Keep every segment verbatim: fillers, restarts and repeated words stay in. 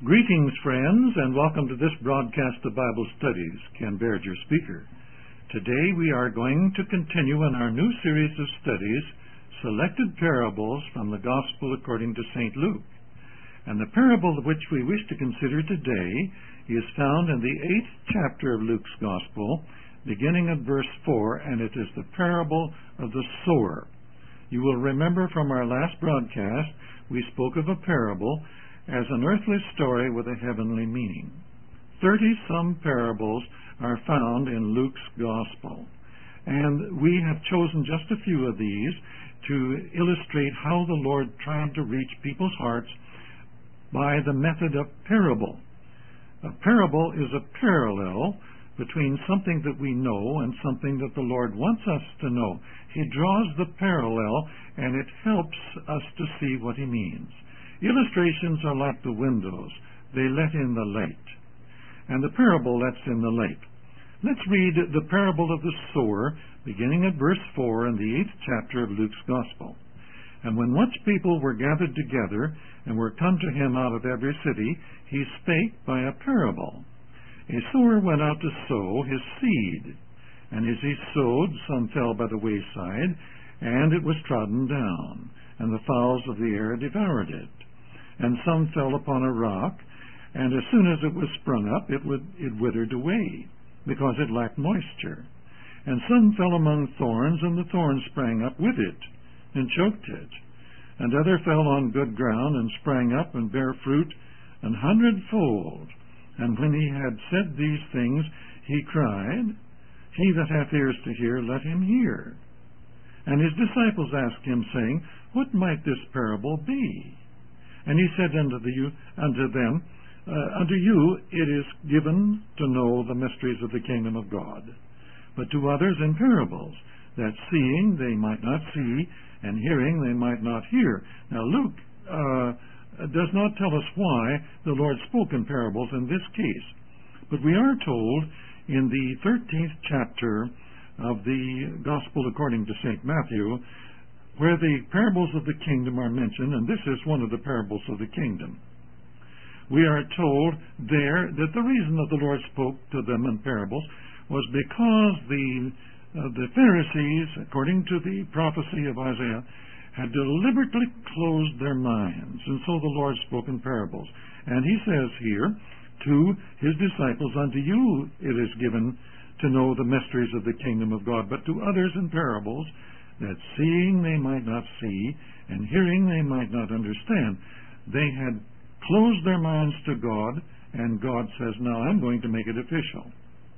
Greetings, friends, and welcome to this broadcast of Bible Studies. Ken Baird, your speaker. Today we are going to continue in our new series of studies, Selected Parables from the Gospel according to Saint Luke. And the parable which we wish to consider today is found in the eighth chapter of Luke's Gospel, beginning at verse four, and it is the parable of the sower. You will remember from our last broadcast, we spoke of a parable as an earthly story with a heavenly meaning. Thirty-some parables are found in Luke's Gospel, and we have chosen just a few of these to illustrate how the Lord tried to reach people's hearts by the method of parable. A parable is a parallel between something that we know and something that the Lord wants us to know. He draws the parallel, and it helps us to see what He means. Illustrations are like the windows. They let in the light. And the parable lets in the light. Let's read the parable of the sower, beginning at verse four in the eighth chapter of Luke's Gospel. And when much people were gathered together, and were come to him out of every city, he spake by a parable. A sower went out to sow his seed. And as he sowed, some fell by the wayside, and it was trodden down, and the fowls of the air devoured it. And some fell upon a rock, and as soon as it was sprung up, it, would, it withered away, because it lacked moisture. And some fell among thorns, and the thorns sprang up with it, and choked it. And other fell on good ground, and sprang up, and bare fruit an hundredfold. And when he had said these things, he cried, He that hath ears to hear, let him hear. And his disciples asked him, saying, What might this parable be? And he said unto, the, unto them, uh, Unto you it is given to know the mysteries of the kingdom of God, but to others in parables, that seeing they might not see, and hearing they might not hear. Now Luke uh, does not tell us why the Lord spoke in parables in this case, but we are told in the thirteenth chapter of the Gospel according to Saint Matthew, where the parables of the kingdom are mentioned, and this is one of the parables of the kingdom. We are told there that the reason that the Lord spoke to them in parables was because the, uh, the Pharisees, according to the prophecy of Isaiah, had deliberately closed their minds, and so the Lord spoke in parables. And he says here to his disciples, Unto you it is given to know the mysteries of the kingdom of God, but to others in parables, that seeing they might not see, and hearing they might not understand. They had closed their minds to God, and God says, Now I'm going to make it official.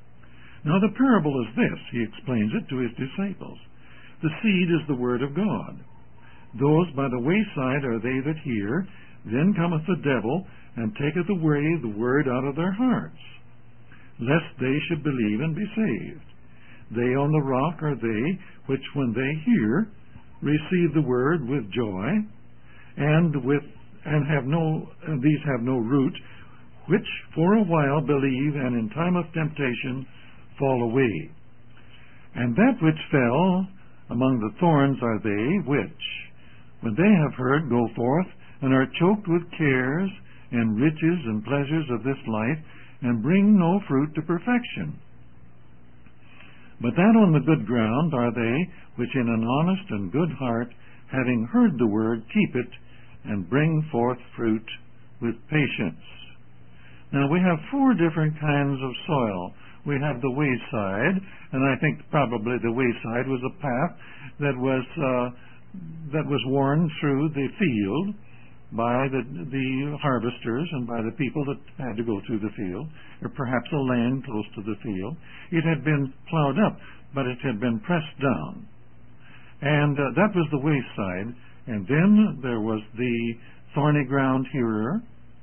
Now the parable is this. He explains it to his disciples. The seed is the word of God. Those by the wayside are they that hear, then cometh the devil, and taketh away the word out of their hearts, lest they should believe and be saved. They on the rock are they which, when they hear, receive the word with joy, and with and have no and these have no root, which for a while believe, and in time of temptation fall away. And that which fell among the thorns are they which, when they have heard, go forth, and are choked with cares, and riches, and pleasures of this life, and bring no fruit to perfection. But that on the good ground are they which in an honest and good heart, having heard the word, keep it, and bring forth fruit with patience. Now we have four different kinds of soil. We have the wayside, and I think probably the wayside was a path that was uh, that was worn through the field by the, the harvesters and by the people that had to go through the field, or perhaps a land close to the field. It had been plowed up, but it had been pressed down. And uh, that was the wayside. And then there was the thorny ground hearer.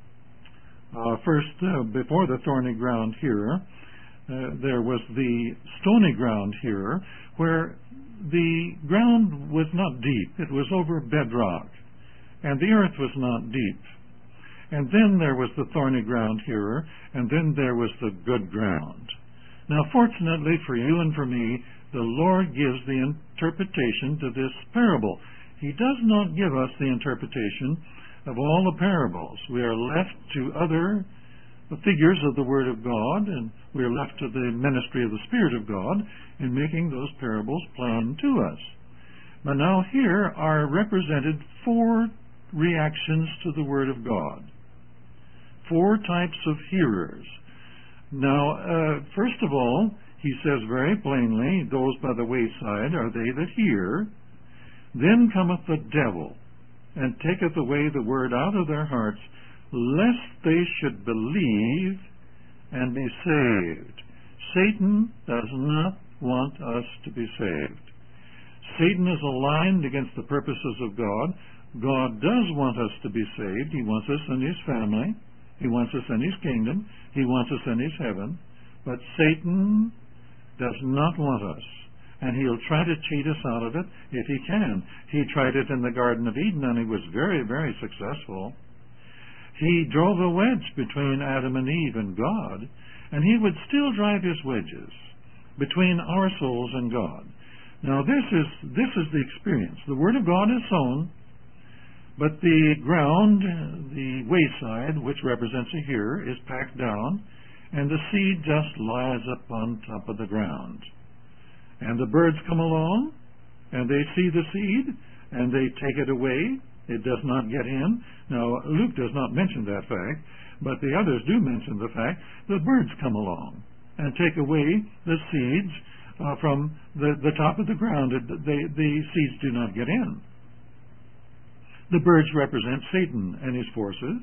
Uh, first, uh, before the thorny ground hearer, uh, there was the stony ground hearer, where the ground was not deep. It was over bedrock, and the earth was not deep. And then there was the thorny ground hearer, and then there was the good ground. Now, fortunately for you and for me, the Lord gives the interpretation to this parable. He does not give us the interpretation of all the parables. We are left to other figures of the Word of God, and we are left to the ministry of the Spirit of God in making those parables plain to us. But now here are represented four reactions to the Word of God. Four types of hearers. Now, uh, first of all, he says very plainly, those by the wayside are they that hear. Then cometh the devil, and taketh away the word out of their hearts, lest they should believe and be saved. Satan does not want us to be saved. Satan is aligned against the purposes of God. God does want us to be saved. He wants us in His family. He wants us in His kingdom. He wants us in His heaven. But Satan does not want us. And he'll try to cheat us out of it if he can. He tried it in the Garden of Eden, and he was very, very successful. He drove a wedge between Adam and Eve and God, and he would still drive his wedges between our souls and God. Now this is this is the experience. The Word of God is sown, but the ground, the wayside, which represents a hearer, is packed down, and the seed just lies up on top of the ground. And the birds come along, and they see the seed, and they take it away. It does not get in. Now, Luke does not mention that fact, but the others do mention the fact that birds come along and take away the seeds uh, from the, the top of the ground. It, they, the seeds do not get in. The birds represent Satan and his forces,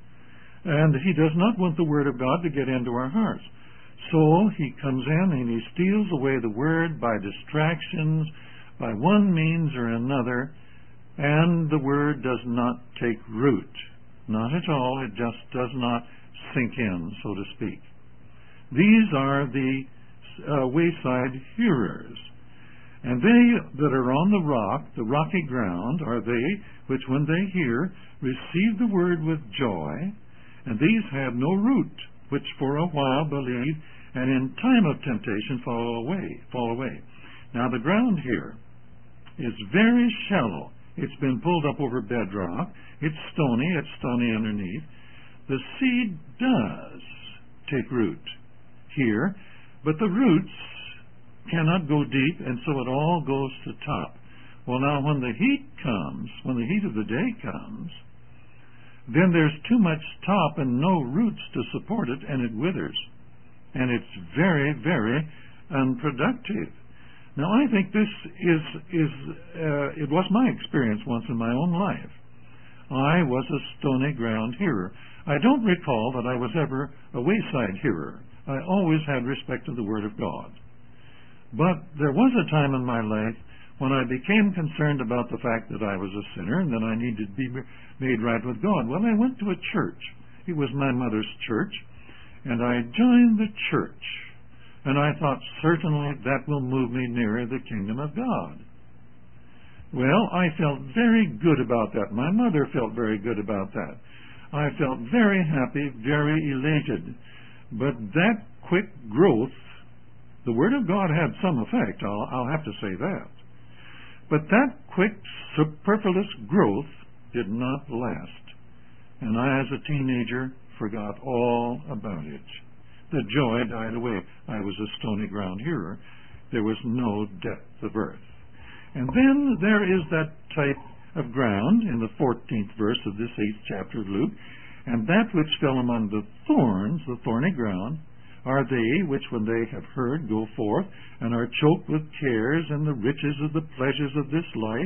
and he does not want the Word of God to get into our hearts. So he comes in and he steals away the Word by distractions, by one means or another, and the Word does not take root. Not at all. It just does not sink in, so to speak. These are the uh, wayside hearers. And they that are on the rock, the rocky ground, are they which when they hear receive the Word with joy, and these have no root, which for a while believe, and in time of temptation fall away. Fall away. Now the ground here is very shallow. It's been pulled up over bedrock. It's stony. It's stony underneath. The seed does take root here, but the roots cannot go deep, and so it all goes to top. Well, now when the heat comes, when the heat of the day comes, then there's too much top and no roots to support it, and it withers. And it's very, very unproductive. Now, I think this is, is uh, it was my experience once in my own life. I was a stony ground hearer. I don't recall that I was ever a wayside hearer. I always had respect to the Word of God. But there was a time in my life when I became concerned about the fact that I was a sinner and that I needed to be made right with God. Well, I went to a church. It was my mother's church, and I joined the church. And I thought, certainly that will move me nearer the kingdom of God. Well, I felt very good about that. My mother felt very good about that. I felt very happy, very elated. But that quick growth, the Word of God had some effect, I'll, I'll have to say that. But that quick, superfluous growth did not last. And I, as a teenager, forgot all about it. The joy died away. I was a stony ground hearer. There was no depth of earth. And then there is that type of ground in the fourteenth verse of this eighth chapter of Luke. And that which fell among the thorns, the thorny ground, are they which when they have heard go forth and are choked with cares and the riches of the pleasures of this life,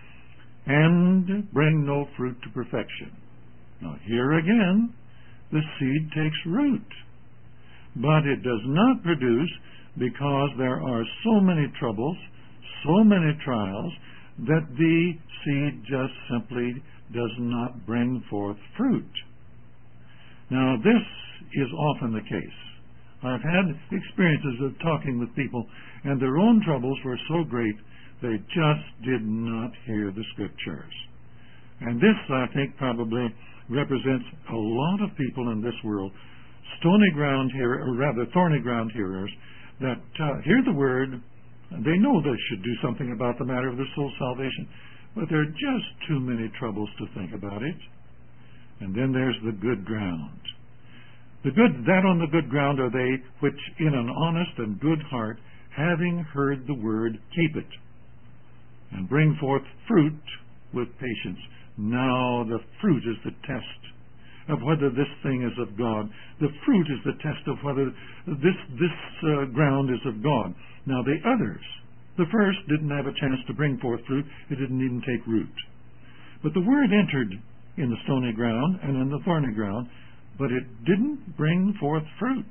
and bring no fruit to perfection. Now here again, the seed takes root. But it does not produce because there are so many troubles, so many trials, that the seed just simply does not bring forth fruit. Now, this is often the case. I've had experiences of talking with people, and their own troubles were so great, they just did not hear the Scriptures. And this, I think, probably represents a lot of people in this world, stony ground hearers, or rather thorny ground hearers, that uh, hear the Word. They know they should do something about the matter of their soul salvation, but there are just too many troubles to think about it. And then there's the good ground. The good, that on the good ground are they which in an honest and good heart, having heard the word, keep it, and bring forth fruit with patience. Now the fruit is the test of whether this thing is of God. The fruit is the test of whether this, this uh, ground is of God. Now the others, the first didn't have a chance to bring forth fruit. It didn't even take root. But the word entered in the stony ground and in the thorny ground, but it didn't bring forth fruit.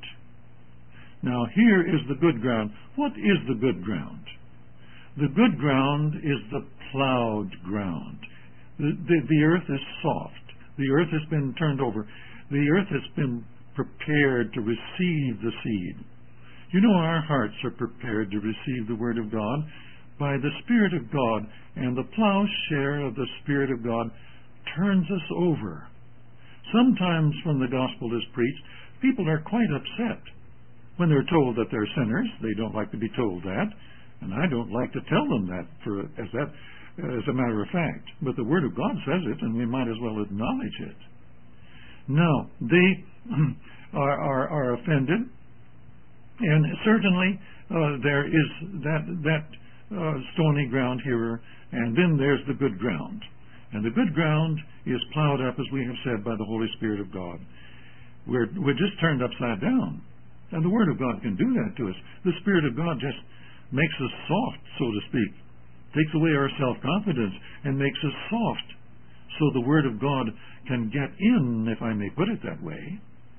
Now here is the good ground. What is the good ground? The good ground is the plowed ground. The, the, the earth is soft. The earth has been turned over. The earth has been prepared to receive the seed. You know, our hearts are prepared to receive the Word of God by the Spirit of God, and the plowshare of the Spirit of God turns us over. Sometimes when the gospel is preached, people are quite upset when they're told that they're sinners. They don't like to be told that, and I don't like to tell them that for as that as a matter of fact. But the Word of God says it, and we might as well acknowledge it. No, they are, are, are offended, and certainly uh, there is that that uh, stony ground here, and then there's the good ground. And the good ground is plowed up, as we have said, by the Holy Spirit of God. We're, we're just turned upside down. And the Word of God can do that to us. The Spirit of God just makes us soft, so to speak. Takes away our self-confidence and makes us soft. So the Word of God can get in, if I may put it that way.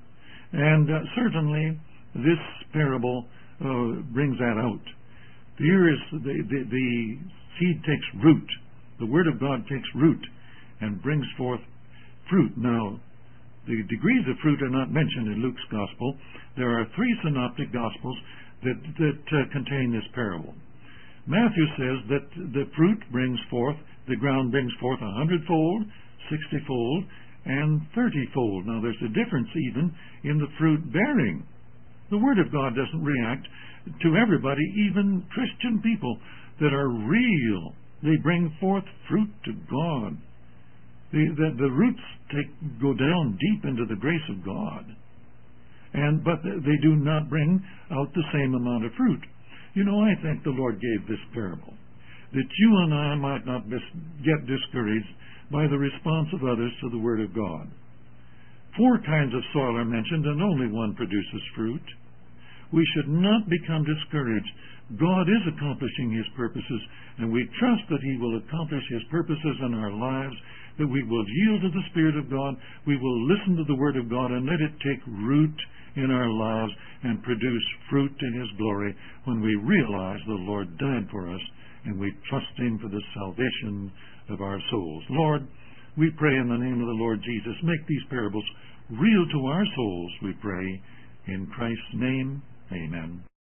And uh, certainly this parable uh, brings that out. Here is the, the, the seed takes root. The Word of God takes root and brings forth fruit. Now, the degrees of fruit are not mentioned in Luke's Gospel. There are three synoptic Gospels that, that uh, contain this parable. Matthew says that the fruit brings forth, the ground brings forth a hundredfold, sixtyfold, and thirtyfold. Now, there's a difference even in the fruit bearing. The Word of God doesn't react to everybody, even Christian people that are real. They bring forth fruit to God. The, the, the roots take, go down deep into the grace of God. And But they do not bring out the same amount of fruit. You know, I think the Lord gave this parable that you and I might not bis- get discouraged by the response of others to the Word of God. Four kinds of soil are mentioned, and only one produces fruit. We should not become discouraged. God is accomplishing His purposes, and we trust that He will accomplish His purposes in our lives, that we will yield to the Spirit of God, we will listen to the Word of God, and let it take root in our lives and produce fruit in His glory when we realize the Lord died for us and we trust Him for the salvation of our souls. Lord, we pray in the name of the Lord Jesus, make these parables real to our souls, we pray. In Christ's name, amen.